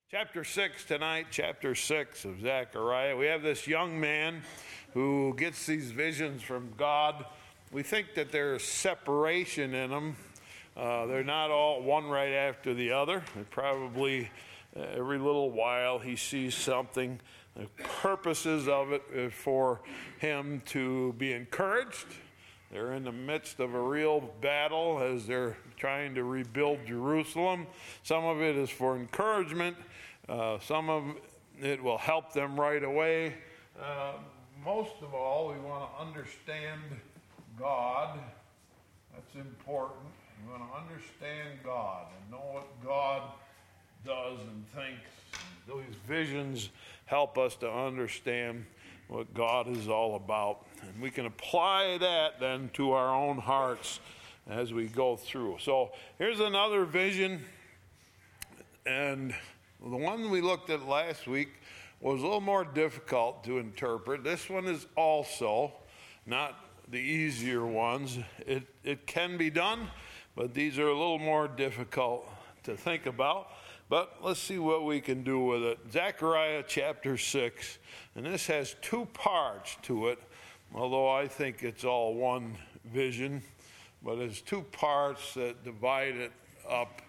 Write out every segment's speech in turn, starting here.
Chapter 6 tonight, chapter 6 of Zechariah. We have this young man who gets these visions from God. We think that there's separation in them. They're not all one right after the other. And probably every little while he sees something. The purposes of it is for him to be encouraged. They're in the midst of a real battle as they're trying to rebuild Jerusalem. Some of it is for encouragement. Some of it will help them right away. Most of all, we want to understand God. That's important. We want to understand God and know what God does and thinks. Those visions help us to understand what God is all about. And we can apply that then to our own hearts as we go through. So here's another vision. And the one we looked at last week was a little more difficult to interpret. This one is also not the easier ones. It can be done, but these are a little more difficult to think about. But let's see what we can do with it. Zechariah chapter 6, and this has two parts to it, although I think it's all one vision, but it's two parts that divide it up.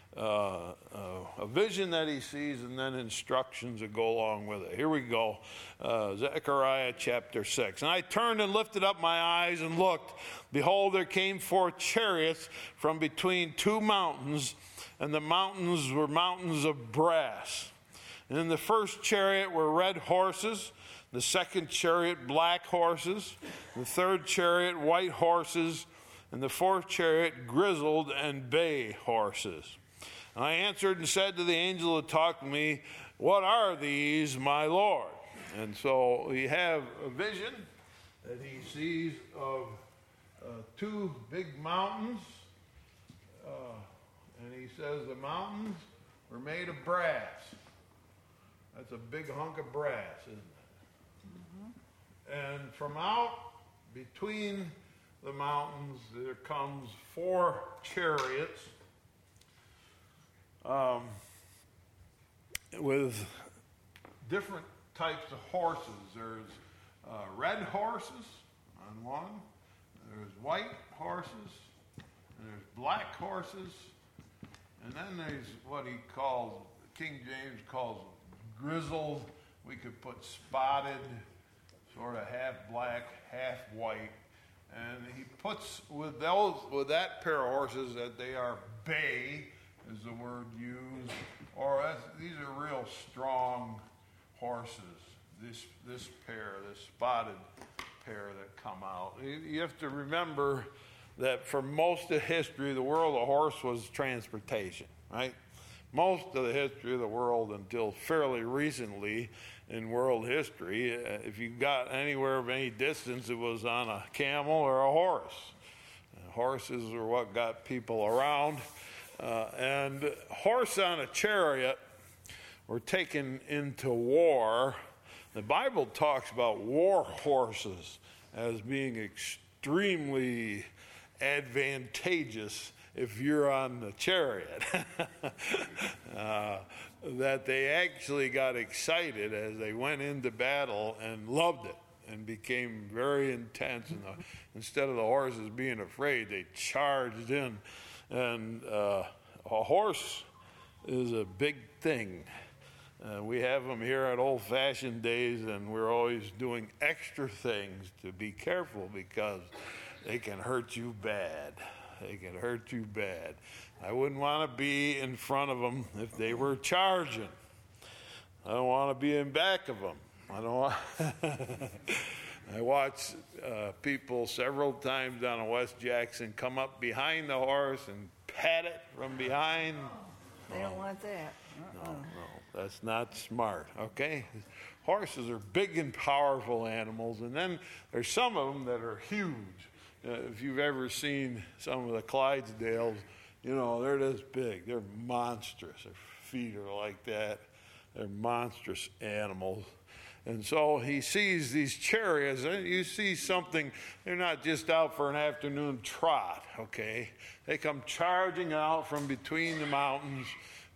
A vision that he sees and then instructions that go along with it. Here we go. Zechariah chapter 6. And I turned and lifted up my eyes and looked. Behold, there came forth chariots from between two mountains, and the mountains were mountains of brass. And in the first chariot were red horses, the second chariot black horses, the third chariot white horses, and the fourth chariot grizzled and bay horses. And I answered and said to the angel that talked to me, what are these, my Lord? And so we have a vision that he sees of two big mountains. And he says the mountains were made of brass. That's a big hunk of brass, isn't it? Mm-hmm. And from out between the mountains there comes four chariots with different types of horses. There's red horses on one, there's white horses, and there's black horses, and then there's what he calls, King James calls grizzled. We could put spotted, sort of half black, half white. And he puts with that pair of horses that they are bay, is the word used, or these are real strong horses. This pair, this spotted pair that come out. You have to remember that for most of history, the world, a horse was transportation, right? Most of the history of the world until fairly recently in world history, if you got anywhere of any distance, it was on a camel or a horse. Horses are what got people around. And horse on a chariot were taken into war. The Bible talks about war horses as being extremely advantageous if you're on the chariot. That they actually got excited as they went into battle and loved it and became very intense. And instead of the horses being afraid, they charged in. And a horse is a big thing. We have them here at Old Fashioned Days, and we're always doing extra things to be careful because they can hurt you bad. They can hurt you bad. I wouldn't want to be in front of them if they were charging. I don't want to be in back of them. I don't want. I watched people several times down in West Jackson come up behind the horse and pat it from behind. They don't want that. No, that's not smart, okay? Horses are big and powerful animals, and then there's some of them that are huge. If you've ever seen some of the Clydesdales, you know, they're this big. They're monstrous. Their feet are like that. They're monstrous animals. And so he sees these chariots, and you see something, they're not just out for an afternoon trot, okay? They come charging out from between the mountains,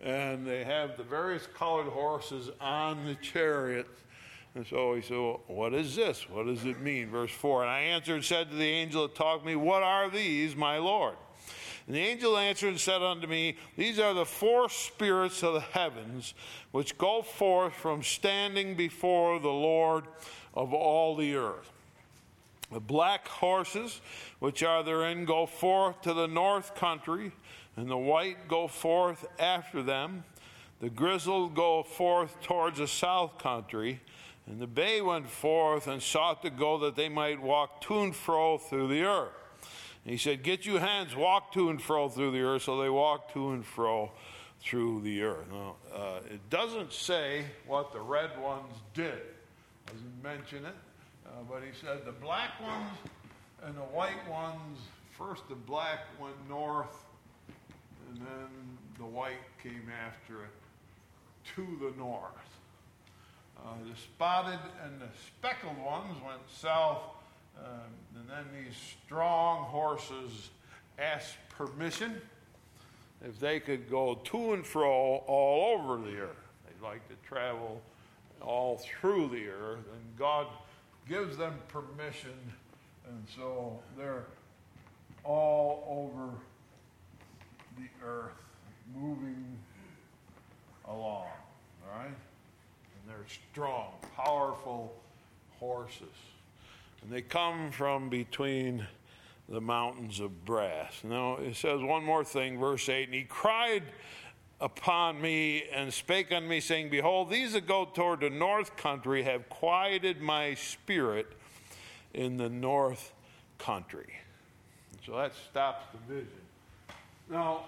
and they have the various colored horses on the chariots. And so he said, well, what is this? What does it mean? Verse 4, and I answered and said to the angel that talked to me, what are these, my Lord? And the angel answered and said unto me, these are the four spirits of the heavens, which go forth from standing before the Lord of all the earth. The black horses, which are therein, go forth to the north country, and the white go forth after them. The grizzled go forth towards the south country, and the bay went forth and sought to go that they might walk to and fro through the earth. And he said, get you hence, walk to and fro through the earth. So they walked to and fro through the earth. Now, it doesn't say what the red ones did. Doesn't mention it. But he said the black ones and the white ones, first the black went north, and then the white came after it to the north. The spotted and the speckled ones went south, and then these strong horses asked permission if they could go to and fro all over the earth. They'd like to travel all through the earth, and God gives them permission, and so they're all over the earth, moving along, all right? And they're strong, powerful horses. And they come from between the mountains of brass. Now, it says one more thing, verse 8, and he cried upon me and spake unto me, saying, behold, these that go toward the north country have quieted my spirit in the north country. So that stops the vision. Now,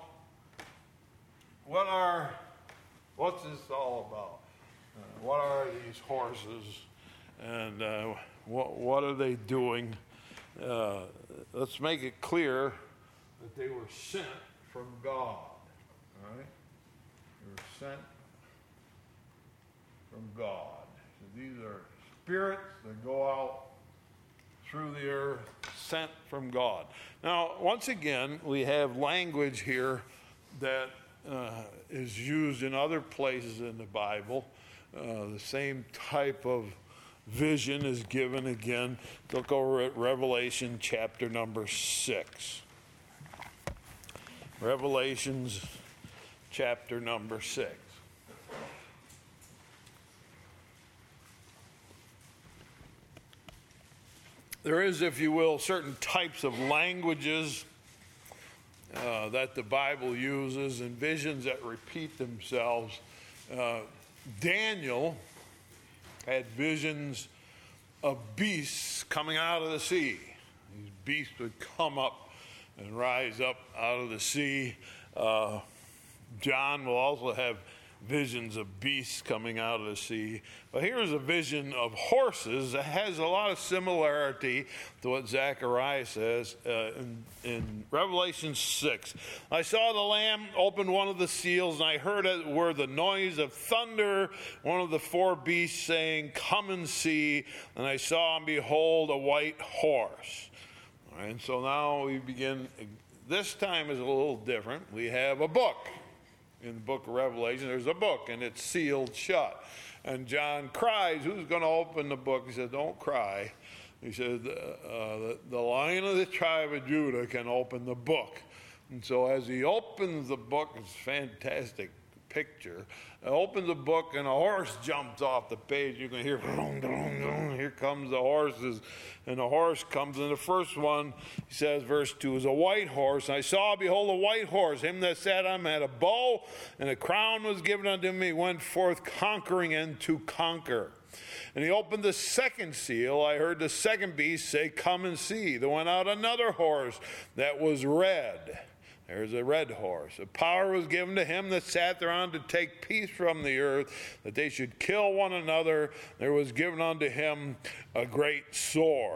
what's this all about? What are these horses, and what are they doing? Let's make it clear that they were sent from God. All right? They were sent from God. So these are spirits that go out through the earth, sent from God. Now, once again, we have language here that is used in other places in the Bible. The same type of vision is given again. Look over at Revelation chapter number 6. Revelations chapter number 6. There is, if you will, certain types of languages that the Bible uses, and visions that repeat themselves. Daniel had visions of beasts coming out of the sea. These beasts would come up and rise up out of the sea. John will also have visions of beasts coming out of the sea. But here's a vision of horses that has a lot of similarity to what Zechariah says in Revelation 6. I saw the Lamb open one of the seals, and I heard it were the noise of thunder, one of the four beasts saying, come and see. And I saw and behold a white horse. And so now we begin. This time is a little different. We have a book. In the book of Revelation, there's a book, and it's sealed shut. And John cries, who's going to open the book? He said, don't cry. He said, the Lion of the tribe of Judah can open the book. And so as he opens the book, it's a fantastic picture. Opens the book, and a horse jumps off the page. You can hear, here comes the horses. And the horse comes, and the first one, he says, verse 2, is a white horse. And I saw, behold, a white horse. Him that sat on him had a bow, and a crown was given unto him. He went forth conquering and to conquer. And he opened the second seal. I heard the second beast say, come and see. There went out another horse that was red. There's a red horse. A power was given to him that sat thereon to take peace from the earth, that they should kill one another. There was given unto him a great sword.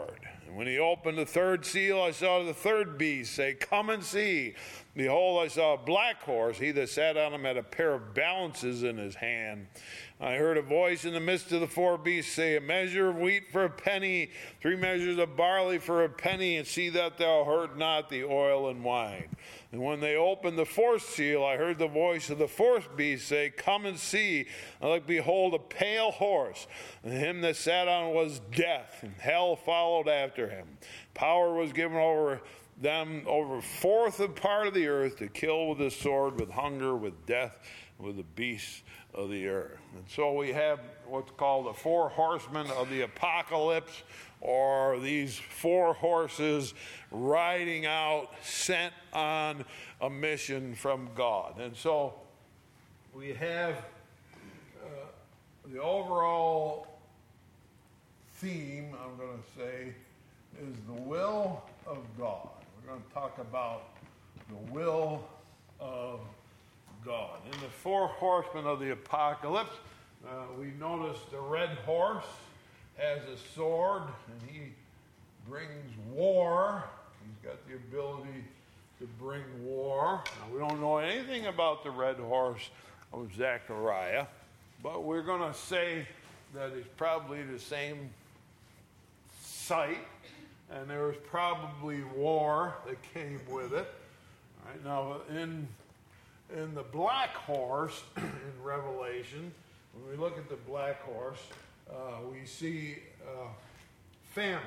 And when he opened the third seal, I saw the third beast say, "Come and see." Behold, I saw a black horse. He that sat on him had a pair of balances in his hand. I heard a voice in the midst of the four beasts say, "A measure of wheat for a penny, 3 measures of barley for a penny, and see that thou hurt not the oil and wine." And when they opened the fourth seal, I heard the voice of the fourth beast say, "Come and see." And look, behold, a pale horse, and him that sat on was death, and hell followed after him. Power was given over them over 1/4 part of the earth to kill with the sword, with hunger, with death, with the beasts of the earth. And so we have what's called the 4 horsemen of the apocalypse, or these 4 horses riding out, sent on a mission from God. And so we have the overall theme, I'm going to say, is the will of God. We're going to talk about the will of God. In the 4 horsemen of the apocalypse, we notice the red horse has a sword, and he brings war. He's got the ability to bring war. Now, we don't know anything about the red horse of Zechariah, but we're going to say that it's probably the same site, and there was probably war that came with it. All right, now, in the black horse in Revelation, when we look at the black horse, we see famine.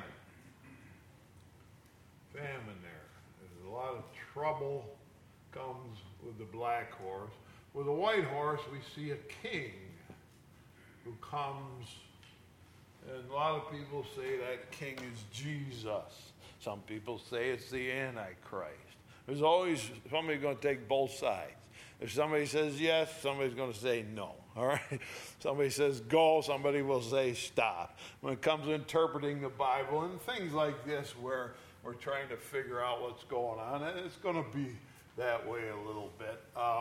Famine there. There's a lot of trouble comes with the black horse. With the white horse, we see a king who comes, and a lot of people say that king is Jesus. Some people say it's the Antichrist. There's always somebody going to take both sides. If somebody says yes, somebody's going to say no. All right? Somebody says go, somebody will say stop. When it comes to interpreting the Bible and things like this where we're trying to figure out what's going on, it's going to be that way a little bit.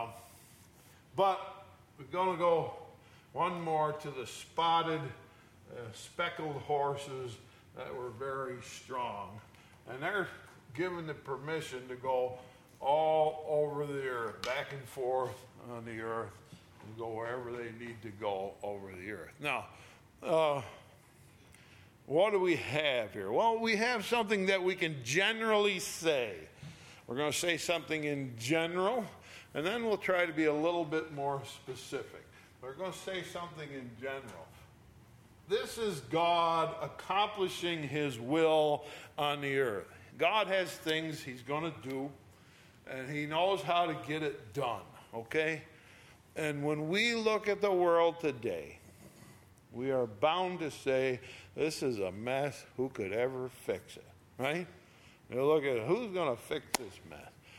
But we're going to go one more to the spotted, speckled horses that were very strong. And they're given the permission to go all over the earth, back and forth on the earth, and go wherever they need to go over the earth. Now, what do we have here? Well, we have something that we can generally say. We're going to say something in general, and then we'll try to be a little bit more specific. We're going to say something in general. This is God accomplishing his will on the earth. God has things he's going to do, and he knows how to get it done, okay? And when we look at the world today, we are bound to say, this is a mess. Who could ever fix it, right? You look at who's going to fix this mess.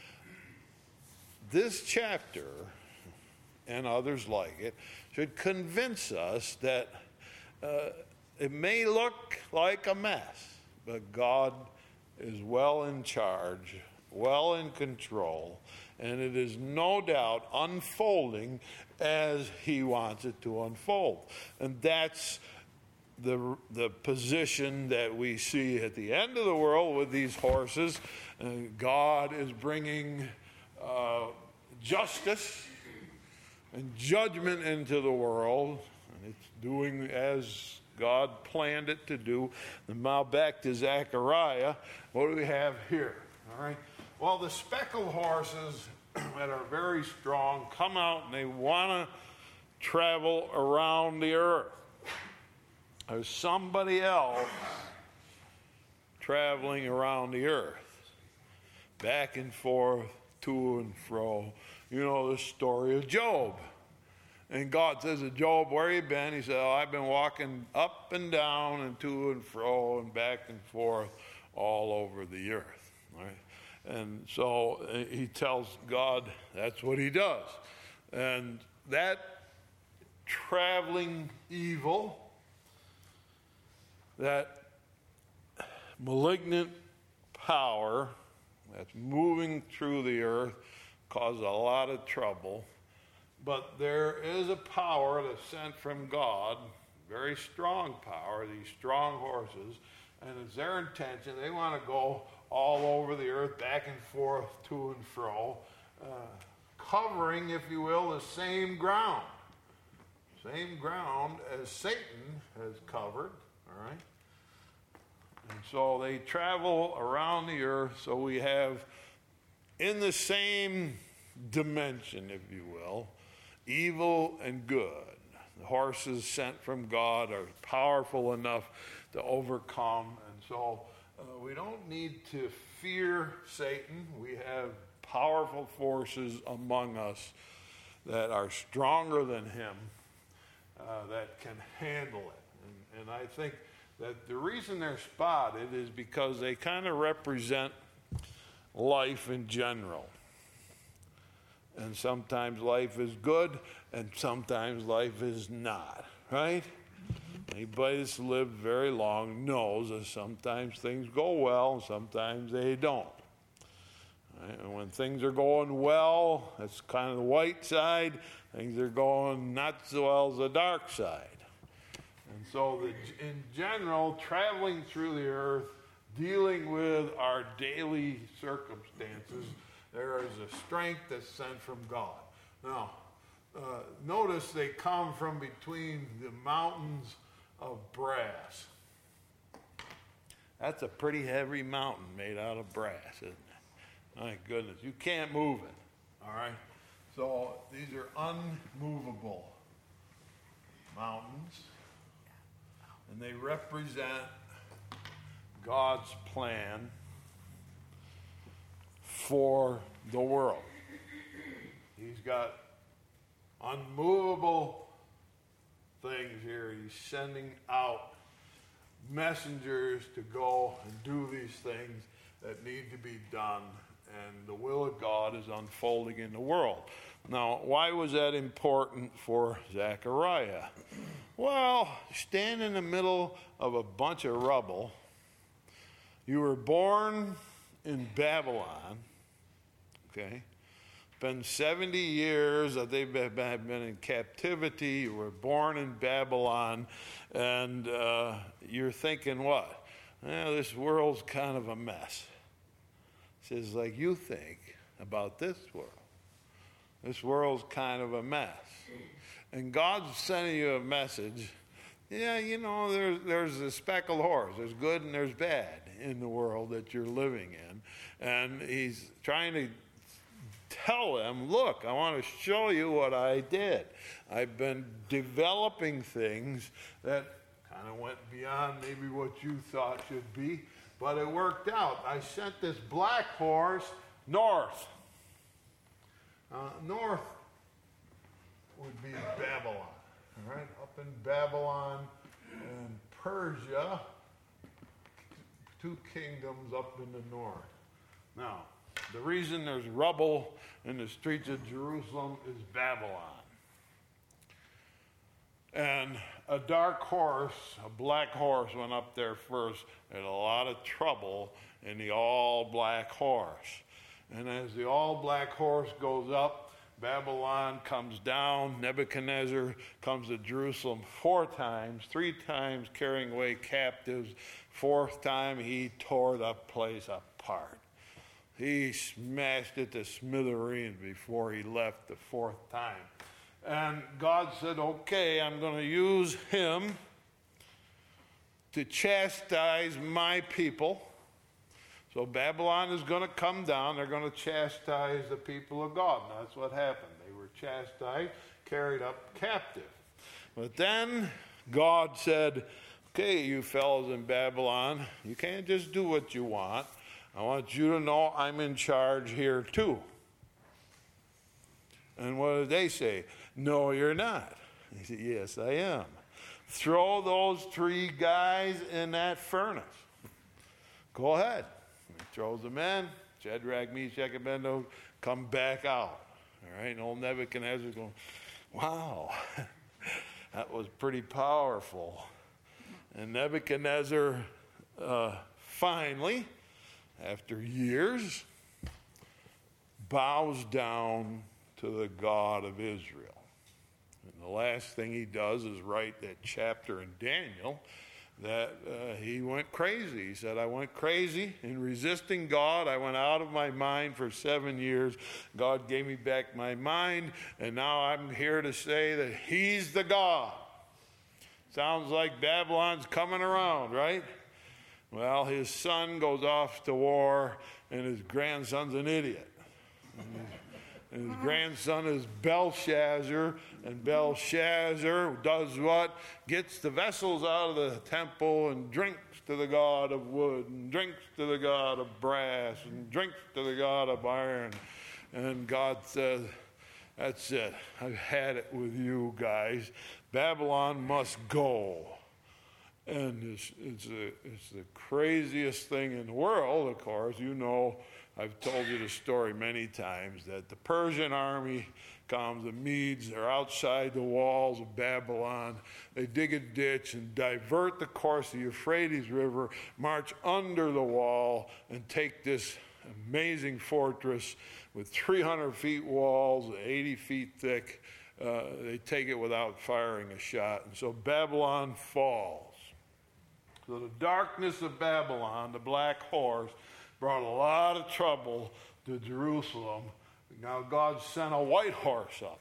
This chapter, and others like it, should convince us that it may look like a mess, but God is well in charge, well in control, and it is no doubt unfolding as he wants it to unfold. And that's the position that we see at the end of the world with these horses. God is bringing justice and judgment into the world, and it's doing as God planned it to do. And now back to Zechariah. What do we have here? All right. Well, the speckled horses that are very strong come out and they want to travel around the earth. There's somebody else traveling around the earth, back and forth, to and fro. You know the story of Job. And God says to Job, where have you been? He said, I've been walking up and down and to and fro and back and forth all over the earth. Right? And so he tells God that's what he does. And that traveling evil, that malignant power that's moving through the earth causes a lot of trouble. But there is a power that's sent from God, very strong power, these strong horses, and it's their intention. They want to go all over the earth, back and forth, to and fro, covering, if you will, the same ground. Same ground as Satan has covered, all right? And so they travel around the earth, so we have in the same dimension, if you will, evil and good. The horses sent from God are powerful enough to overcome, and so we don't need to fear Satan. We have powerful forces among us that are stronger than him, that can handle it. And I think that the reason they're spotted is because they kind of represent life in general. And sometimes life is good, and sometimes life is not, right? Anybody that's lived very long knows that sometimes things go well, and sometimes they don't. Right? And when things are going well, that's kind of the white side. Things are going not so well as the dark side. And so in general, traveling through the earth, dealing with our daily circumstances, there is a strength that's sent from God. Now, notice they come from between the mountains of brass. That's a pretty heavy mountain made out of brass, isn't it? My goodness, you can't move it, all right? So these are unmovable mountains, and they represent God's plan for the world. He's got unmovable things here. He's sending out messengers to go and do these things that need to be done, and the will of God is unfolding in the world. Now, why was that important for Zechariah? Well, stand in the middle of a bunch of rubble. You were born in Babylon, okay? It's been 70 years that they've been in captivity. You were born in Babylon, and you're thinking what? Well, this world's kind of a mess. It says, like you think about this world. This world's kind of a mess. And God's sending you a message. Yeah, you know, there's a speckled horse. There's good and there's bad in the world that you're living in. And he's trying to tell them, look, I want to show you what I did. I've been developing things that kind of went beyond maybe what you thought should be, but it worked out. I sent this black horse north. North would be Babylon, all right? Up in Babylon and Persia, two kingdoms up in the north. Now, the reason there's rubble in the streets of Jerusalem is Babylon. And a dark horse, a black horse, went up there first. Had a lot of trouble in the all-black horse. And as the all-black horse goes up, Babylon comes down. Nebuchadnezzar comes to Jerusalem 4 times, 3 times carrying away captives. 4th time, he tore the place apart. He smashed it to smithereens before he left the 4th time. And God said, okay, I'm going to use him to chastise my people. So Babylon is going to come down. They're going to chastise the people of God. And that's what happened. They were chastised, carried up captive. But then God said, okay, you fellows in Babylon, you can't just do what you want. I want you to know I'm in charge here too. And what did they say? No, you're not. He said, yes, I am. Throw those 3 guys in that furnace. Go ahead. He throws them in. Shadrach, Meshach, and Abednego come back out. All right, and old Nebuchadnezzar going, wow, that was pretty powerful. And Nebuchadnezzar finally, after years, bows down to the God of Israel. And the last thing he does is write that chapter in Daniel that he went crazy. He said, I went crazy in resisting God. I went out of my mind for 7 years. God gave me back my mind, and now I'm here to say that he's the God. Sounds like Babylon's coming around, right? Well, his son goes off to war, and his grandson's an idiot. And his grandson is Belshazzar, and Belshazzar does what? Gets the vessels out of the temple and drinks to the god of wood, and drinks to the god of brass, and drinks to the god of iron. And God says, that's it. I've had it with you guys. Babylon must go. And it's the craziest thing in the world, of course. You know, I've told you the story many times that the Persian army comes, the Medes, they're outside the walls of Babylon. They dig a ditch and divert the course of the Euphrates River, march under the wall, and take this amazing fortress with 300 feet walls, 80 feet thick. They take it without firing a shot. And so Babylon falls. So the darkness of Babylon, the black horse, brought a lot of trouble to Jerusalem. Now God sent a white horse up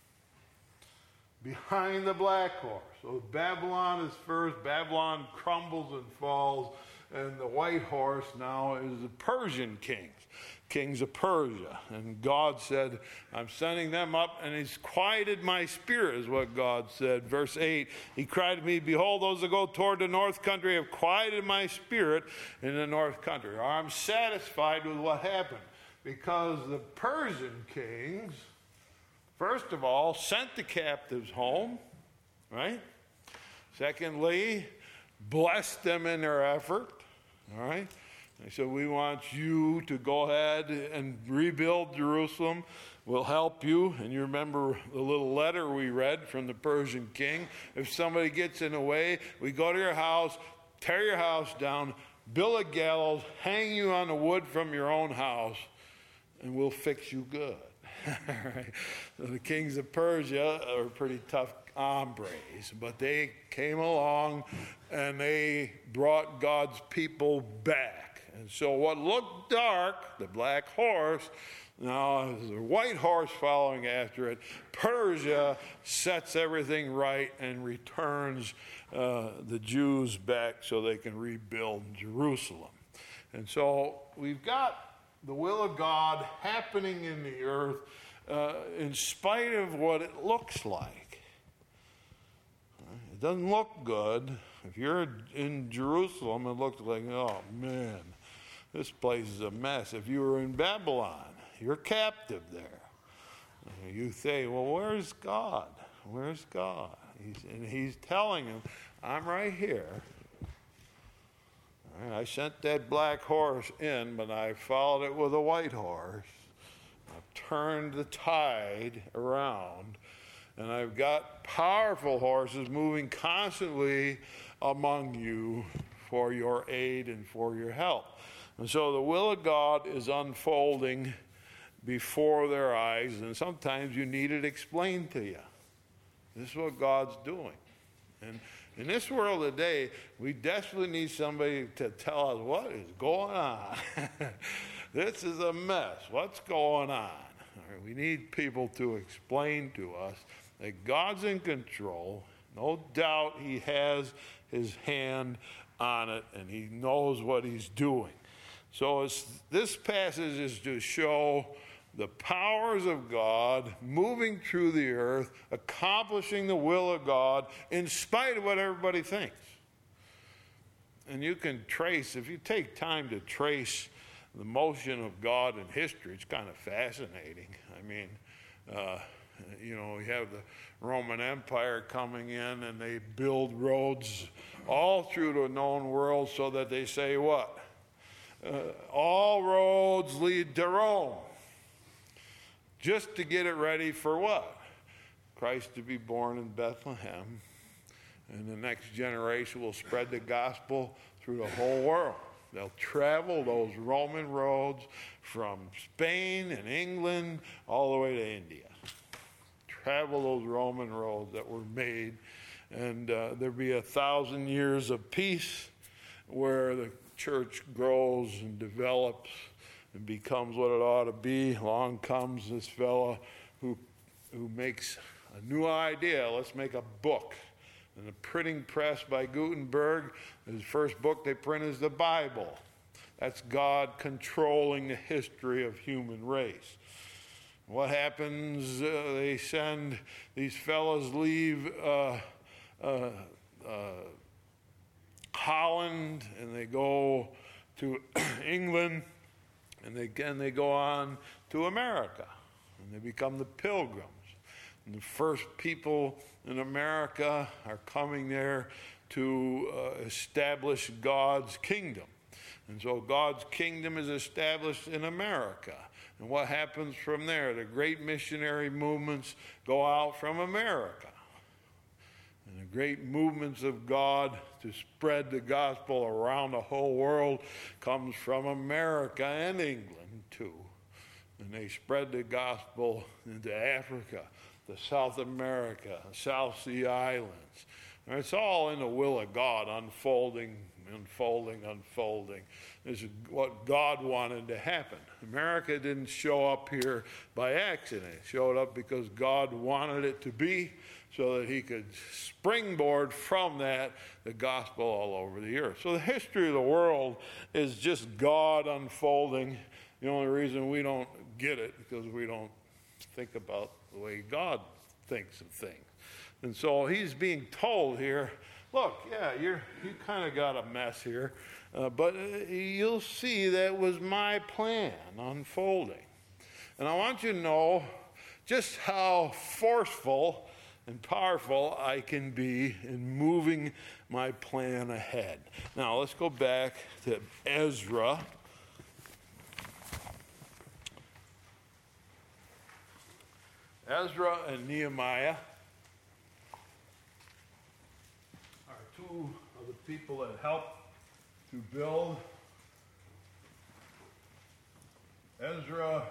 behind the black horse. So Babylon is first. Babylon crumbles and falls. And the white horse now is the Persian kings of Persia. And God said, I'm sending them up, and he's quieted my spirit, is what God said. Verse 8, he cried to me, behold, those that go toward the north country have quieted my spirit in the north country. Or I'm satisfied with what happened, because the Persian kings, first of all, sent the captives home, right? Secondly, blessed them in their effort, all right? They said, we want you to go ahead and rebuild Jerusalem. We'll help you. And you remember the little letter we read from the Persian king. If somebody gets in the way, we go to your house, tear your house down, build a gallows, hang you on the wood from your own house, and we'll fix you good. Right? So the kings of Persia are pretty tough hombres, but they came along and they brought God's people back. And so what looked dark, the black horse, now there's a white horse following after it. Persia sets everything right and returns the Jews back so they can rebuild Jerusalem. And so we've got the will of God happening in the earth in spite of what it looks like. It doesn't look good. If you're in Jerusalem, it looks like, oh man, this place is a mess. If you were in Babylon, you're captive there. You say, well, where's God? Where's God? He's telling him, I'm right here. I sent that black horse in, but I followed it with a white horse. I've turned the tide around, and I've got powerful horses moving constantly among you for your aid and for your help. And so the will of God is unfolding before their eyes, and sometimes you need it explained to you. This is what God's doing. And in this world today, we desperately need somebody to tell us what is going on. This is a mess. What's going on? We need people to explain to us that God's in control. No doubt he has his hand on it, and he knows what he's doing. So this passage is to show the powers of God moving through the earth, accomplishing the will of God in spite of what everybody thinks. And you can trace, if you take time to trace the motion of God in history, it's kind of fascinating. I mean, we have the Roman Empire coming in, and they build roads all through the known world so that they say what? All roads lead to Rome. Just to get it ready for what? Christ to be born in Bethlehem. And the next generation will spread the gospel through the whole world. They'll travel those Roman roads from Spain and England all the way to India. Travel those Roman roads that were made. and there be 1,000 years of peace where the church grows and develops and becomes what it ought to be. Along comes this fellow who makes a new idea. Let's make a book. And the printing press by Gutenberg, his first book they print is the Bible. That's God controlling the history of human race. What happens? They send these fellows leave Holland, and they go to England, and they go on to America, and they become the Pilgrims. And the first people in America are coming there to establish God's kingdom. And so God's kingdom is established in America. And what happens from there? The great missionary movements go out from America. And the great movements of God to spread the gospel around the whole world comes from America and England too. And they spread the gospel into Africa, to South America, South Sea Islands. And it's all in the will of God, unfolding. This is what God wanted to happen. America didn't show up here by accident. It showed up because God wanted it to be, so that he could springboard from that the gospel all over the earth. So the history of the world is just God unfolding. The only reason we don't get it because we don't think about the way God thinks of things. And so he's being told here, look, yeah, you kind of got a mess here, but you'll see that was my plan unfolding. And I want you to know just how forceful and powerful I can be in moving my plan ahead. Now, let's go back to Ezra. Ezra and Nehemiah are two of the people that helped to build. Ezra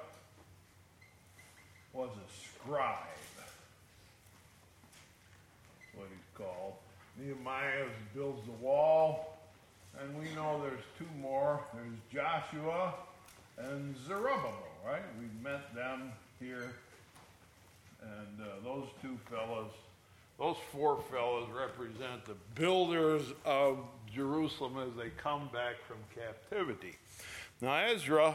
was a scribe, what he's called. Nehemiah builds the wall, and we know there's two more. There's Joshua and Zerubbabel, right? We met them here. And those two fellows, those four fellows represent the builders of Jerusalem as they come back from captivity. Now Ezra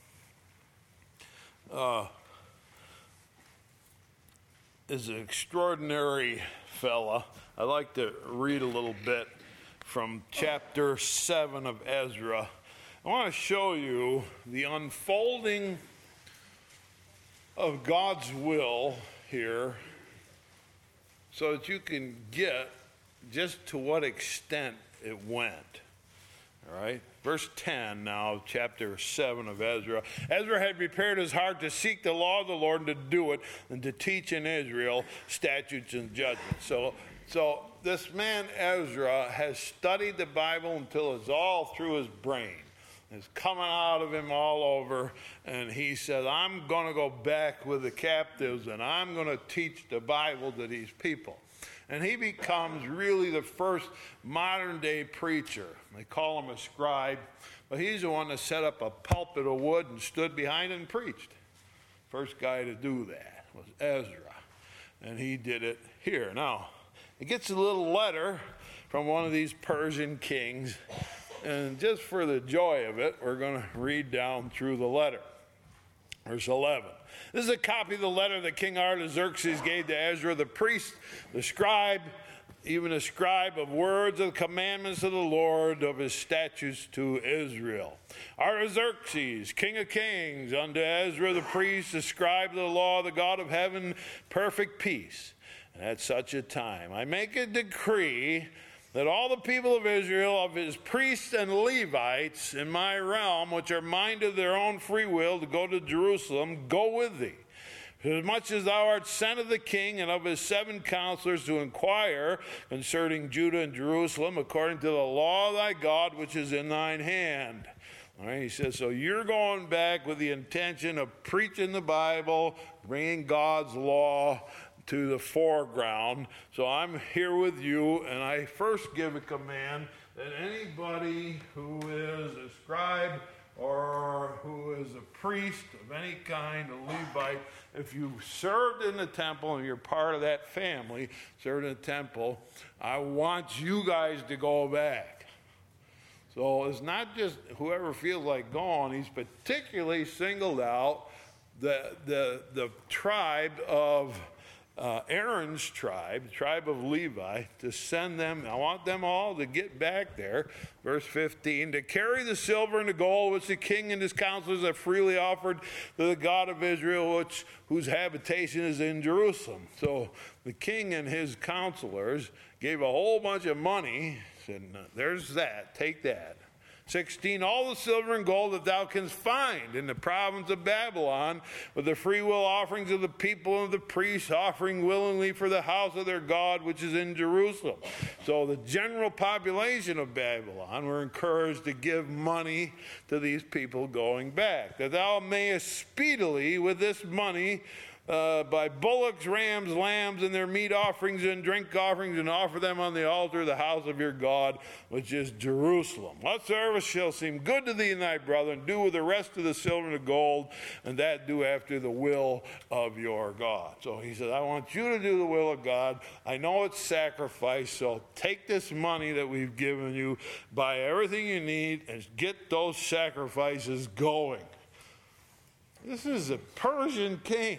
is an extraordinary fella. I'd like to read a little bit from chapter 7 of Ezra. I want to show you the unfolding of God's will here so that you can get just to what extent it went. All right? Verse 10 now, chapter 7 of Ezra. Ezra had prepared his heart to seek the law of the Lord and to do it and to teach in Israel statutes and judgments. So this man Ezra has studied the Bible until it's all through his brain. It's coming out of him all over, and he says, I'm going to go back with the captives, and I'm going to teach the Bible to these people. And he becomes really the first modern-day preacher. They call him a scribe, but he's the one that set up a pulpit of wood and stood behind it and preached. First guy to do that was Ezra, and he did it here. Now, he gets a little letter from one of these Persian kings, and just for the joy of it, we're going to read down through the letter. Verse 11. This is a copy of the letter that King Artaxerxes gave to Ezra, the priest, the scribe, even a scribe of words of the commandments of the Lord, of his statutes to Israel. Artaxerxes, king of kings, unto Ezra the priest, the scribe of the law, the God of heaven, perfect peace. And at such a time I make a decree that all the people of Israel, of his priests and Levites in my realm, which are minded of their own free will to go to Jerusalem, go with thee. As much as thou art sent of the king and of his 7 counselors to inquire concerning Judah and Jerusalem, according to the law of thy God, which is in thine hand. All right, he says, so you're going back with the intention of preaching the Bible, bringing God's law to the foreground. So I'm here with you, and I first give a command that anybody who is a scribe or who is a priest of any kind, a Levite, if you served in the temple and you're part of that family, served in the temple, I want you guys to go back. So it's not just whoever feels like going. He's particularly singled out the tribe of Aaron's tribe, the tribe of Levi, to send them. I want them all to get back there. Verse 15, to carry the silver and the gold which the king and his counselors have freely offered to the God of Israel, whose habitation is in Jerusalem. So the king and his counselors gave a whole bunch of money, said, there's that, take that. 16, all the silver and gold that thou canst find in the province of Babylon, with the freewill offerings of the people and of the priests, offering willingly for the house of their God, which is in Jerusalem. So the general population of Babylon were encouraged to give money to these people going back, that thou mayest speedily with this money by bullocks, rams, lambs, and their meat offerings and drink offerings, and offer them on the altar of the house of your God, which is Jerusalem. Whatsoever shall seem good to thee and thy brethren, do with the rest of the silver and the gold, and that do after the will of your God. So he said, I want you to do the will of God. I know it's sacrifice, so take this money that we've given you, buy everything you need, and get those sacrifices going. This is a Persian king.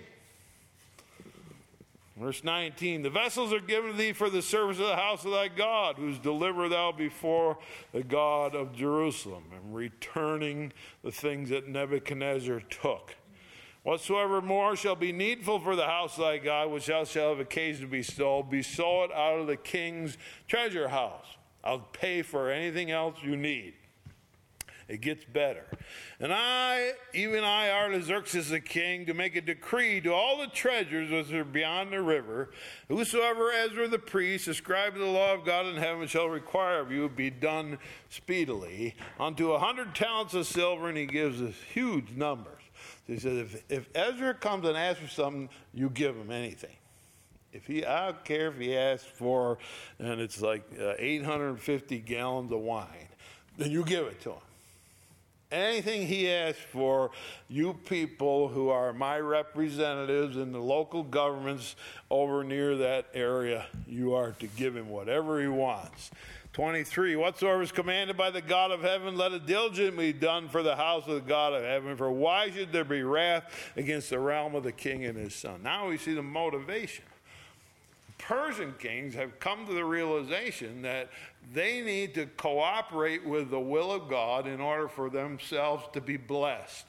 Verse 19, the vessels are given to thee for the service of the house of thy God, whose deliver thou before the God of Jerusalem, and returning the things that Nebuchadnezzar took. Whatsoever more shall be needful for the house of thy God, which thou shalt have occasion to bestow it out of the king's treasure house. I'll pay for anything else you need. It gets better. And even I, Artaxerxes the king, to make a decree to all the treasures which are beyond the river, whosoever Ezra the priest, the scribe of the law of God in heaven, shall require of you, be done speedily, unto 100 talents of silver, and he gives us huge numbers. So he says, if Ezra comes and asks for something, you give him anything. I don't care if he asks for, and it's like 850 gallons of wine, then you give it to him. Anything he asks for, you people who are my representatives in the local governments over near that area, you are to give him whatever he wants. 23, whatsoever is commanded by the God of heaven, let it diligently be done for the house of the God of heaven. For why should there be wrath against the realm of the king and his son? Now we see the motivation. Persian kings have come to the realization that they need to cooperate with the will of God in order for themselves to be blessed.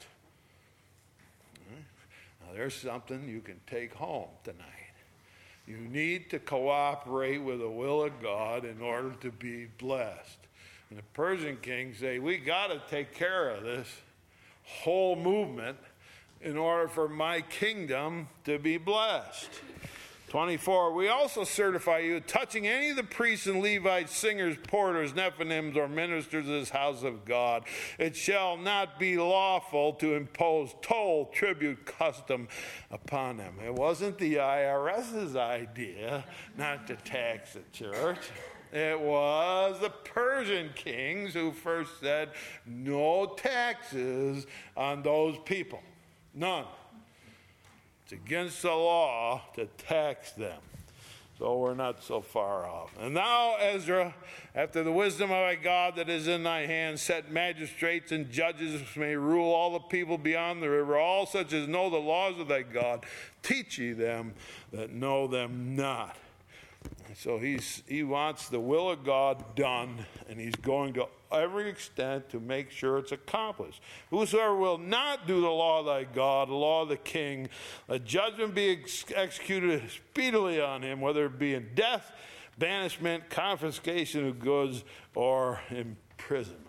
Now, there's something you can take home tonight. You need to cooperate with the will of God in order to be blessed. And the Persian kings say, we got to take care of this whole movement in order for my kingdom to be blessed. 24, we also certify you, touching any of the priests and Levites, singers, porters, Nephilims, or ministers of this house of God, it shall not be lawful to impose toll, tribute, custom upon them. It wasn't the IRS's idea not to tax the church. It was the Persian kings who first said no taxes on those people. None. It's against the law to tax them. So we're not so far off. And now, Ezra, after the wisdom of thy God that is in thy hand, set magistrates and judges which may rule all the people beyond the river, all such as know the laws of thy God. Teach ye them that know them not. So he wants the will of God done, and he's going to every extent to make sure it's accomplished. Whosoever will not do the law of thy God, the law of the king, let judgment be executed speedily on him, whether it be in death, banishment, confiscation of goods, or imprisonment.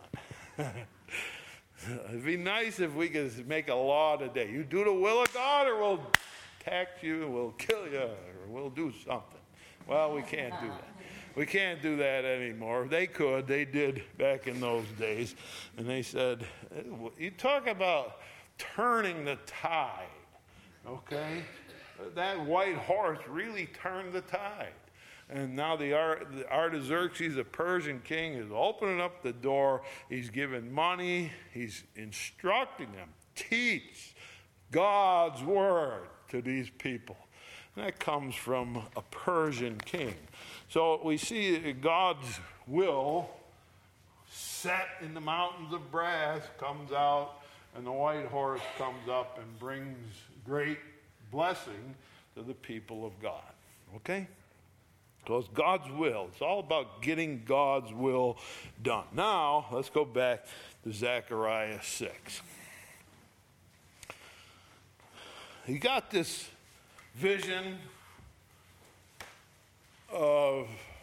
It'd be nice if we could make a law today. You do the will of God, or we'll tax you, we'll kill you, or we'll do something. Well, we can't do that. We can't do that anymore. They could. They did back in those days. And they said, you talk about turning the tide, okay? that white horse really turned the tide. And now the Artaxerxes, the Persian king, is opening up the door. He's giving money. He's instructing them. Teach God's word to these people. And that comes from a Persian king. So we see God's will set in the mountains of brass comes out, and the white horse comes up and brings great blessing to the people of God. Okay? So it's God's will. It's all about getting God's will done. Now, let's go back to Zechariah 6. He got this vision of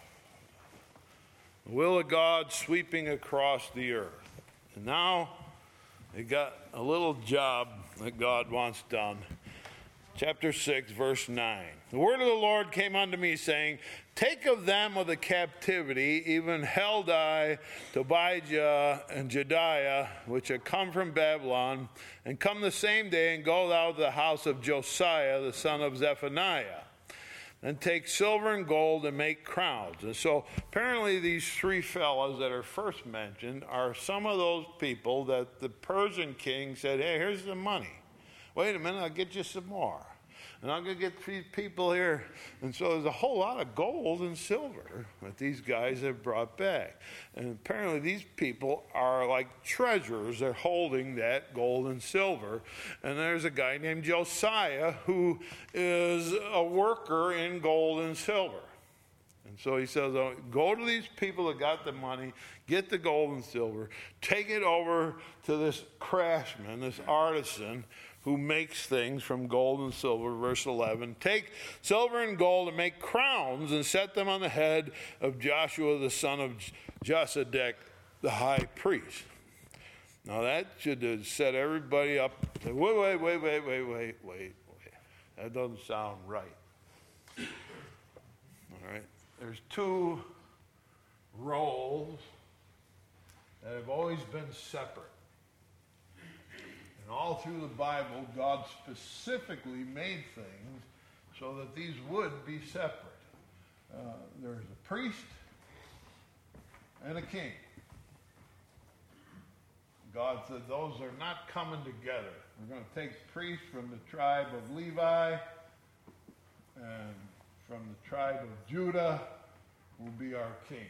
the will of God sweeping across the earth. And now he got a little job that God wants done. Chapter 6, verse 9. The word of the Lord came unto me, saying, take of them of the captivity, even Heldai, Tobijah, and Jedaiah, which are come from Babylon, and come the same day, and go thou to the house of Josiah, the son of Zephaniah, and take silver and gold and make crowns. And so apparently these three fellows that are first mentioned are some of those people that the Persian king said, hey, here's the money. Wait a minute, I'll get you some more. And I'm going to get these people here. And so there's a whole lot of gold and silver that these guys have brought back. And apparently these people are like treasurers. They're holding that gold and silver. And there's a guy named Josiah who is a worker in gold and silver. And so he says, go to these people that got the money, get the gold and silver, take it over to this craftsman, this artisan, who makes things from gold and silver, verse 11. Take silver and gold and make crowns and set them on the head of Joshua the son of Josedek, the high priest. Now that should have set everybody up. Wait. That doesn't sound right. All right. There's two roles that have always been separate. And all through the Bible, God specifically made things so that these would be separate. There's a priest and a king. God said those are not coming together. We're going to take priests from the tribe of Levi and from the tribe of Judah will be our kings.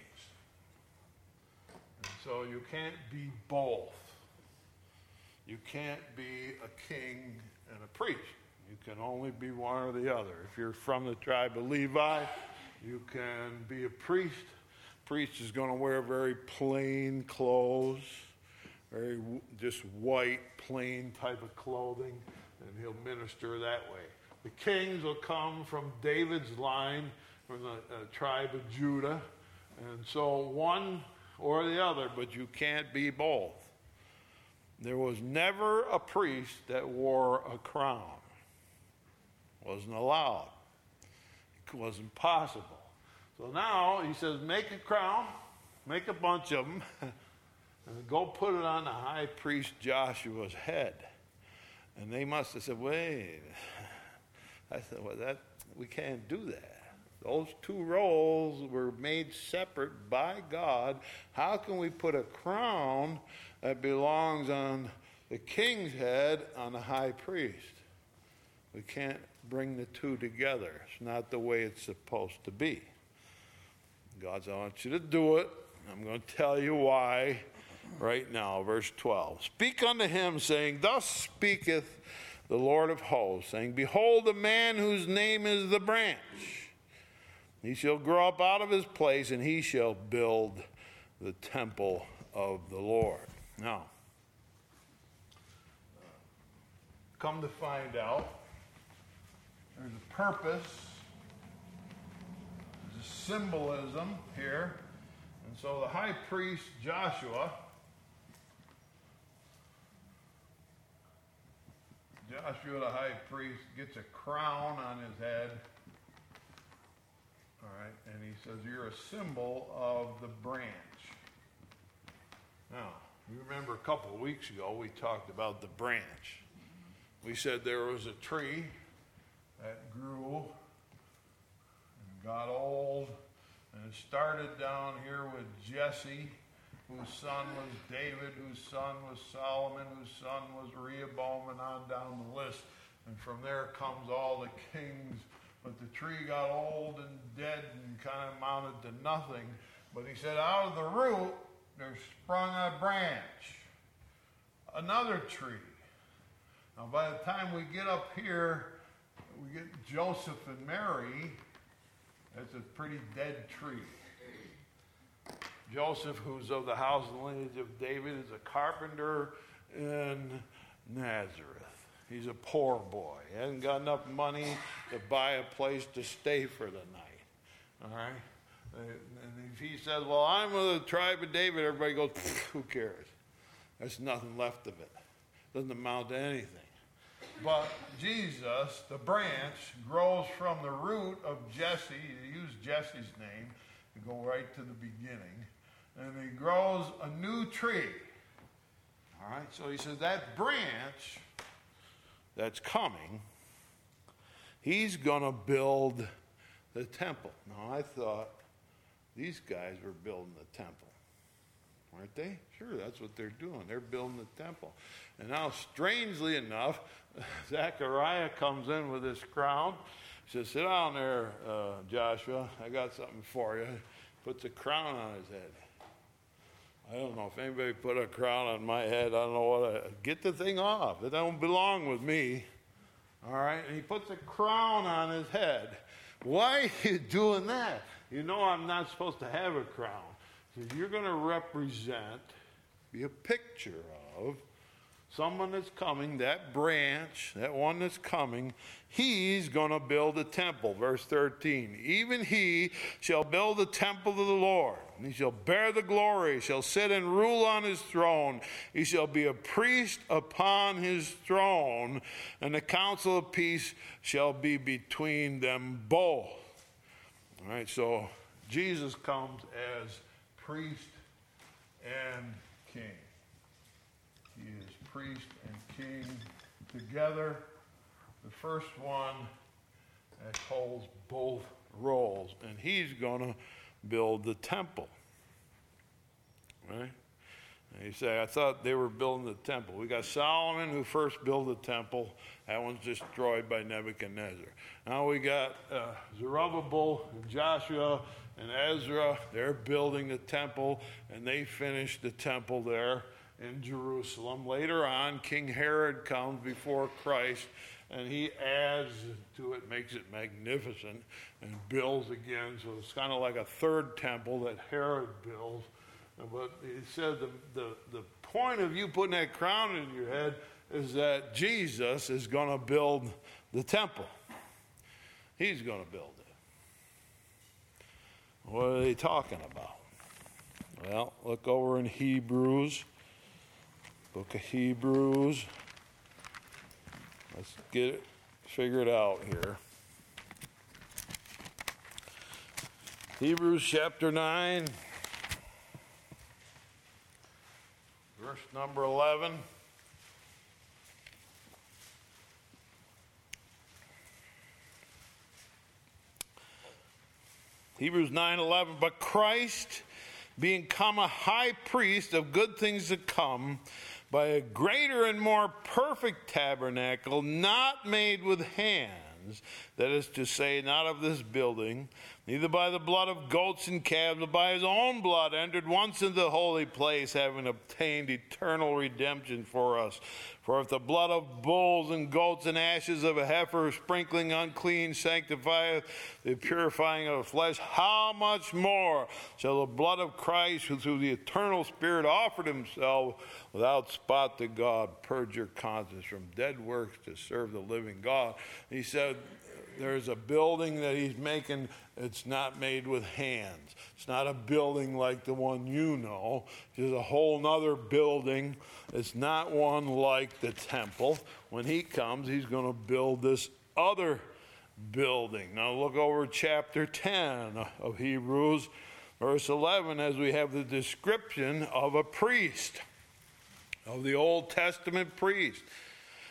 And so you can't be both. You can't be a king and a priest. You can only be one or the other. If you're from the tribe of Levi, you can be a priest. Priest is going to wear very plain clothes, very just white, plain type of clothing, and he'll minister that way. The kings will come from David's line, from the tribe of Judah, and so one or the other, but you can't be both. There was never a priest that wore a crown. Wasn't allowed. It wasn't possible. So now he says, make a crown, make a bunch of them, and go put it on the high priest Joshua's head. And they must have said, wait. I said, well, we can't do that. Those two roles were made separate by God. How can we put a crown that belongs on the king's head on the high priest? We can't bring the two together. It's not the way it's supposed to be. God said, I want you to do it. I'm going to tell you why right now. Verse 12. Speak unto him, saying, thus speaketh the Lord of hosts, saying, behold, a man whose name is the branch. He shall grow up out of his place, and he shall build the temple of the Lord. Now, come to find out, there's a purpose, there's a symbolism here. And so the high priest Joshua the high priest gets a crown on his head. All right, and he says, you're a symbol of the branch. Now, you remember a couple of weeks ago we talked about the branch. We said there was a tree that grew and got old. And it started down here with Jesse, whose son was David, whose son was Solomon, whose son was Rehoboam, and on down the list. And from there comes all the kings. But the tree got old and dead and kind of amounted to nothing. But he said, out of the root there sprung a branch, another tree. Now by the time we get up here, we get Joseph and Mary. That's a pretty dead tree. Joseph, who's of the house and lineage of David, is a carpenter in Nazareth. He's a poor boy. He hasn't got enough money to buy a place to stay for the night. All right? And if he says, well, I'm of the tribe of David, everybody goes, who cares? There's nothing left of it. Doesn't amount to anything. But Jesus, the branch, grows from the root of Jesse. He used Jesse's name to go right to the beginning. And he grows a new tree. All right? So he says that branch that's coming, he's going to build the temple. Now, I thought these guys were building the temple. Aren't they? Sure, that's what they're doing. They're building the temple. And now, strangely enough, Zechariah comes in with his crown. He says, sit down there, Joshua. I got something for you. Puts a crown on his head. I don't know if anybody put a crown on my head. I don't know what. Get the thing off. It don't belong with me. All right? And he puts a crown on his head. Why are you doing that? You know I'm not supposed to have a crown. So you're going to represent, be a picture of someone that's coming, that branch, that one that's coming. He's going to build a temple. Verse 13. Even he shall build a temple to the Lord. And he shall bear the glory, shall sit and rule on his throne. He shall be a priest upon his throne, and the council of peace shall be between them both. All right, so Jesus comes as priest and king. He is priest and king together. The first one that holds both roles, and he's going to build the temple. Right? And you say, I thought they were building the temple. We got Solomon who first built the temple. That one's destroyed by Nebuchadnezzar. Now we got Zerubbabel and Joshua and Ezra. They're building the temple, and they finished the temple there in Jerusalem. Later on, King Herod comes before Christ, and he adds to it, makes it magnificent, and builds again. So it's kind of like a third temple that Herod builds. But he said the point of you putting that crown in your head is that Jesus is going to build the temple. He's going to build it. What are they talking about? Well, look over in Hebrews. Book of Hebrews. Let's get it figured out here. Hebrews chapter 9, verse number 11. Hebrews 9:11. But Christ, being come a high priest of good things to come, by a greater and more perfect tabernacle, not made with hands, that is to say, not of this building, neither by the blood of goats and calves, but by his own blood, entered once into the holy place, having obtained eternal redemption for us. For if the blood of bulls and goats and ashes of a heifer, sprinkling unclean, sanctifieth the purifying of the flesh, how much more shall the blood of Christ, who through the eternal Spirit offered himself without spot to God, purge your conscience from dead works to serve the living God? He said, there's a building that he's making. It's not made with hands. It's not a building like the one you know. It's a whole nother building. It's not one like the temple. When he comes, he's going to build this other building. Now look over chapter 10 of Hebrews, verse 11, as we have the description of a priest, of the Old Testament priest.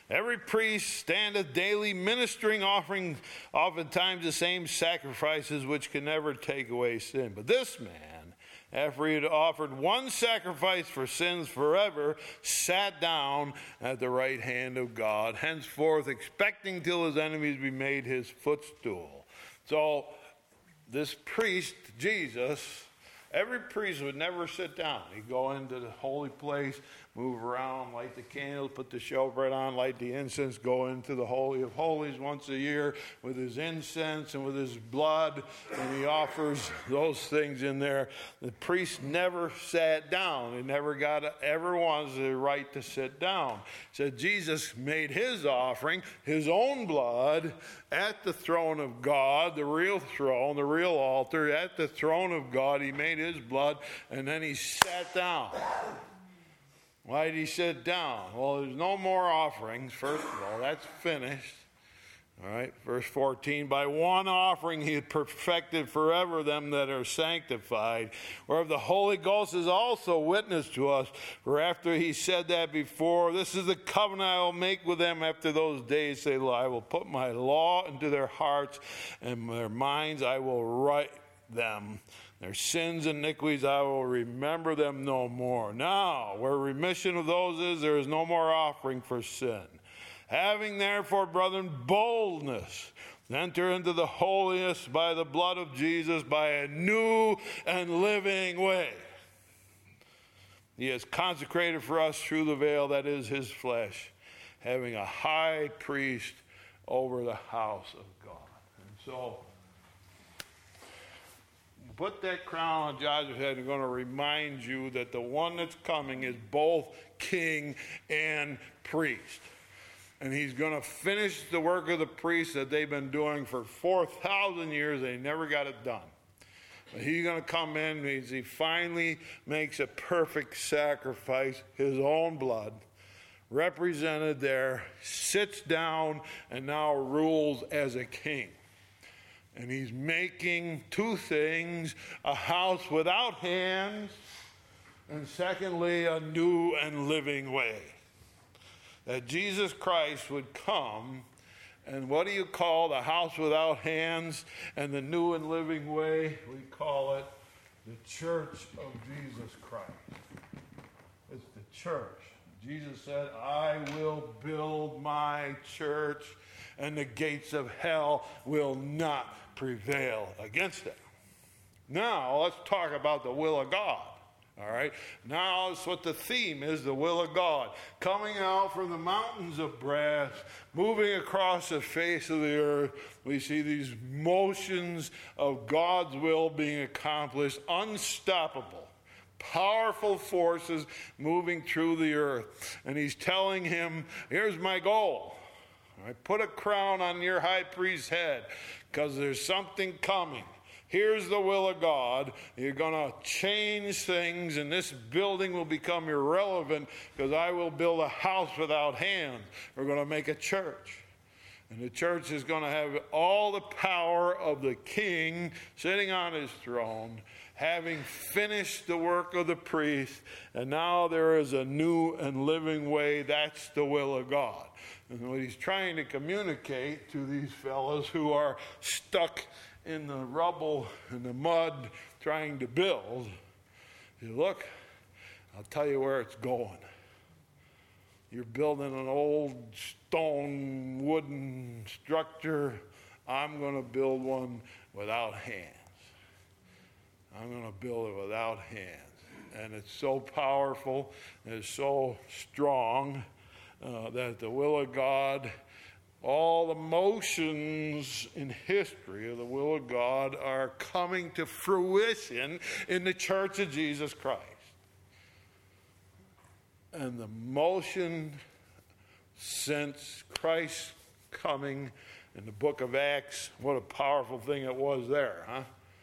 Every priest standeth daily ministering, offering oftentimes the same sacrifices which can never take away sin. But this man, after he had offered one sacrifice for sins forever, sat down at the right hand of God, henceforth expecting till his enemies be made his footstool. So this priest, Jesus, every priest would never sit down. He'd go into the holy place, move around, light the candles, put the showbread on, light the incense, go into the Holy of Holies once a year with his incense and with his blood, and he offers those things in there. The priest never sat down. He never ever wanted the right to sit down. So Jesus made his offering, his own blood, at the throne of God, the real throne, the real altar, at the throne of God. He made his blood, and then he sat down. Why did he sit down? Well, there's no more offerings. First of all, that's finished. All right, verse 14, by one offering he had perfected forever them that are sanctified, whereof the Holy Ghost is also witness to us. For after he said that before, this is the covenant I will make with them after those days, say, I will put my law into their hearts, and their minds I will write them. Their sins and iniquities I will remember them no more. Now, where remission of those is, there is no more offering for sin. Having therefore, brethren, boldness, enter into the holiest by the blood of Jesus, by a new and living way. He has consecrated for us through the veil that is his flesh, having a high priest over the house of God. And so, put that crown on Joshua's head. I'm going to remind you that the one that's coming is both king and priest. And he's going to finish the work of the priests that they've been doing for 4,000 years. They never got it done. But he's going to come in as he finally makes a perfect sacrifice, his own blood, represented there, sits down, and now rules as a king. And he's making two things: a house without hands, and secondly, a new and living way. That Jesus Christ would come, and what do you call the house without hands and the new and living way? We call it the church of Jesus Christ. It's the church. Jesus said, I will build my church, and the gates of hell will not prevail against it. Now, let's talk about the will of God. All right? Now, that's what the theme is, the will of God. Coming out from the mountains of brass, moving across the face of the earth, we see these motions of God's will being accomplished, unstoppable. Powerful forces moving through the earth. And he's telling him, here's my goal. All right, put a crown on your high priest's head, because there's something coming. Here's the will of God. You're going to change things, and this building will become irrelevant, because I will build a house without hands. We're going to make a church. And the church is going to have all the power of the king sitting on his throne, having finished the work of the priest, and now there is a new and living way. That's the will of God. And what he's trying to communicate to these fellows who are stuck in the rubble and the mud trying to build is, look, I'll tell you where it's going. You're building an old stone, wooden structure. I'm going to build one without hands. I'm going to build it without hands. And it's so powerful, and it's so strong that the will of God, all the motions in history of the will of God are coming to fruition in the church of Jesus Christ. And the motion since Christ's coming in the book of Acts, what a powerful thing it was there, huh?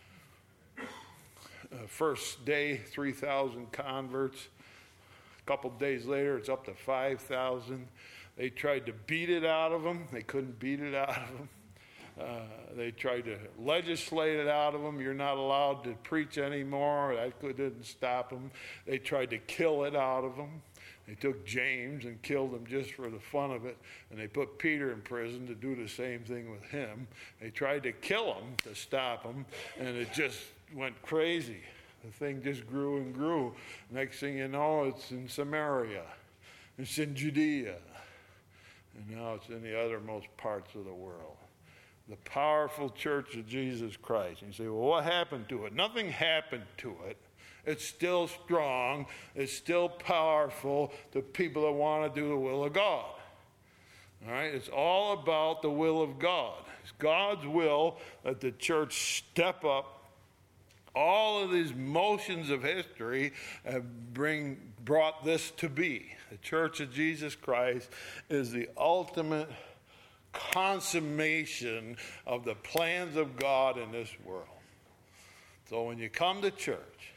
First day, 3,000 converts. A couple days later, it's up to 5,000. They tried to beat it out of them. They couldn't beat it out of them. They tried to legislate it out of them. You're not allowed to preach anymore. That didn't stop them. They tried to kill it out of them. They took James and killed him just for the fun of it, and they put Peter in prison to do the same thing with him. They tried to kill him to stop him, and it just went crazy. The thing just grew and grew. Next thing you know, it's in Samaria. It's in Judea. And now it's in the othermost parts of the world. The powerful church of Jesus Christ. And you say, well, what happened to it? Nothing happened to it. It's still strong. It's still powerful to people that want to do the will of God. All right? It's all about the will of God. It's God's will that the church step up. All of these motions of history have brought this to be. The Church of Jesus Christ is the ultimate consummation of the plans of God in this world. So when you come to church,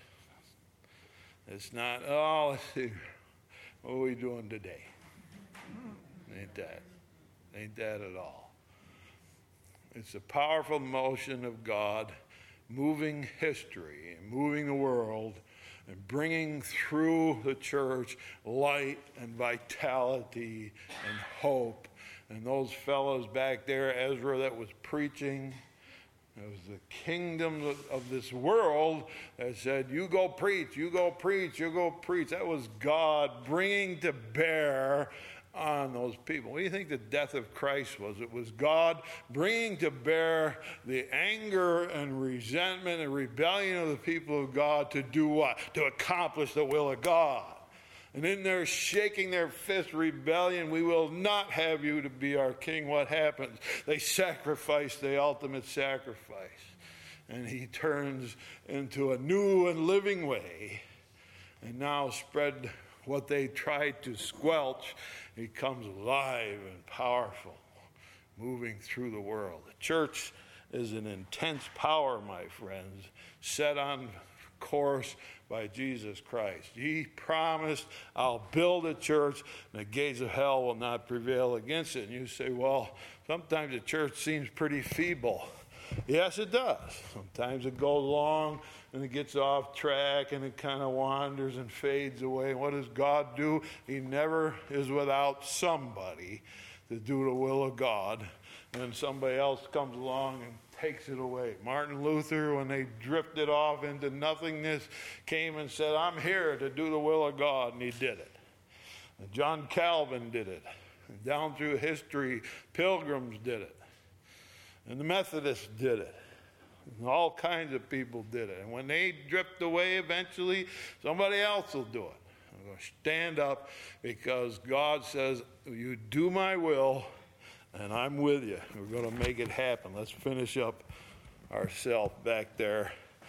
it's not, oh, let's see, what are we doing today? Ain't that at all. It's a powerful motion of God moving history and moving the world and bringing through the church light and vitality and hope. And those fellows back there, Ezra, that was preaching, it was the kingdom of this world that said, you go preach, you go preach, you go preach. That was God bringing to bear on those people. What do you think the death of Christ was? It was God bringing to bear the anger and resentment and rebellion of the people of God to do what? To accomplish the will of God. And in their shaking their fist rebellion, we will not have you to be our king. What happens? They sacrifice the ultimate sacrifice. And he turns into a new and living way. And now spread what they tried to squelch. He comes alive and powerful, moving through the world. The church is an intense power, my friends, set on course by Jesus Christ. He promised, I'll build a church, and the gates of hell will not prevail against it. And you say, well, sometimes the church seems pretty feeble. Yes, it does. Sometimes it goes along and it gets off track and it kind of wanders and fades away. And what does God do? He never is without somebody to do the will of God. And somebody else comes along and takes it away. Martin Luther, when they drifted off into nothingness, came and said, I'm here to do the will of God, and he did it. And John Calvin did it. And down through history, Pilgrims did it. And the Methodists did it. And all kinds of people did it. And when they drift away, eventually, somebody else will do it. I'm going to stand up because God says, you do my will, and I'm with you. We're going to make it happen. Let's finish up ourselves back there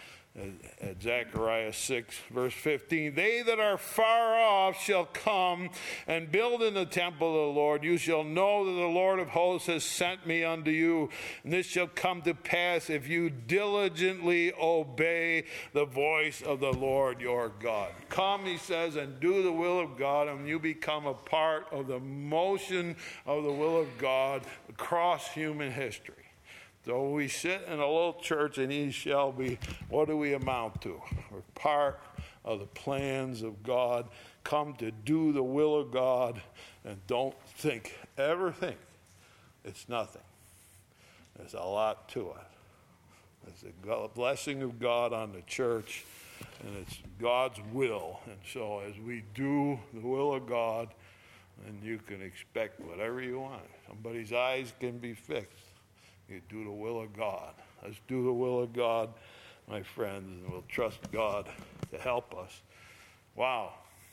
at Zechariah 6, verse 15. They that are far off shall come and build in the temple of the Lord. You shall know that the Lord of hosts has sent me unto you. And this shall come to pass if you diligently obey the voice of the Lord your God. Come, he says, and do the will of God, and you become a part of the motion of the will of God across human history. So we sit in a little church and he shall be, what do we amount to? We're part of the plans of God. Come to do the will of God, and don't ever think it's nothing. There's a lot to it. There's a blessing of God on the church, and it's God's will. And so as we do the will of God, then you can expect whatever you want. Somebody's eyes can be fixed. You do the will of God. Let's do the will of God, my friends, and we'll trust God to help us. Wow.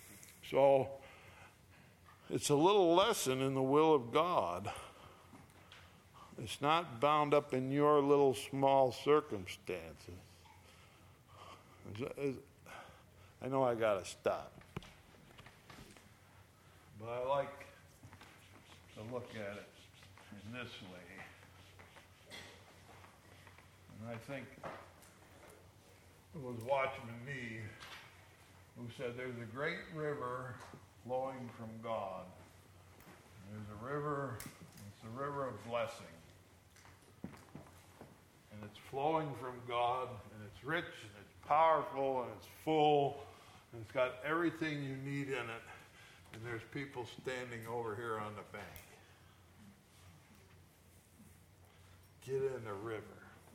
So it's a little lesson in the will of God. It's not bound up in your little small circumstances. I know I got to stop. But I like to look at it in this way. And I think it was Watchman Nee who said there's a great river flowing from God. There's a river, it's the river of blessing. and it's flowing from God, and it's rich, and it's powerful, and it's full, and it's got everything you need in it. And there's people standing over here on the bank. Get in the river.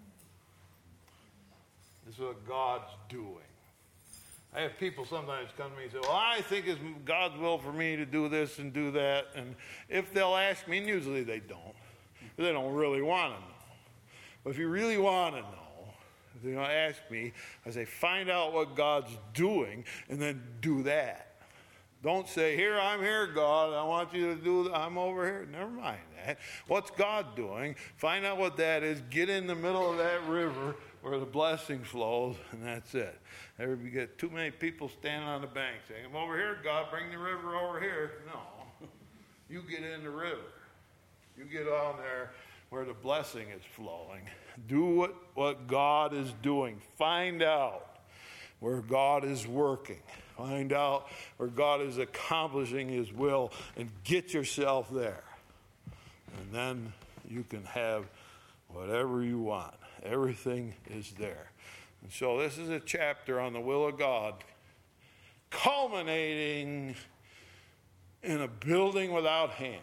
This is what God's doing. I have people sometimes come to me and say, well, I think it's God's will for me to do this and do that. And if they'll ask me, and usually they don't. They don't really want to know. But if you really want to know, if they're going to ask me, I say, find out what God's doing and then do that. Don't say, I'm here, God. I want you to do that. I'm over here. Never mind that. What's God doing? Find out what that is. Get in the middle of that river where the blessing flows, and that's it. There we get too many people standing on the bank saying, I'm over here, God, bring the river over here. No. You get in the river. You get on there where the blessing is flowing. Do what God is doing. Find out where God is working. Find out where God is accomplishing His will and get yourself there. And then you can have whatever you want. Everything is there. And so this is a chapter on the will of God, culminating in a building without hands.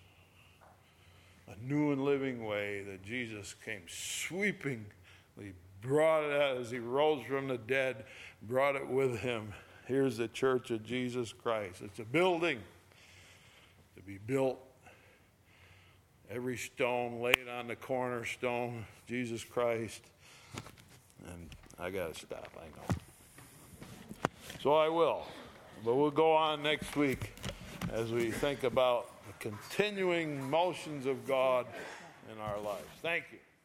A new and living way that Jesus came sweepingly, brought it out as He rose from the dead, brought it with Him. Here's the church of Jesus Christ. It's a building to be built. Every stone laid on the cornerstone, Jesus Christ. And I got to stop, I know. So I will. But we'll go on next week as we think about the continuing motions of God in our lives. Thank you.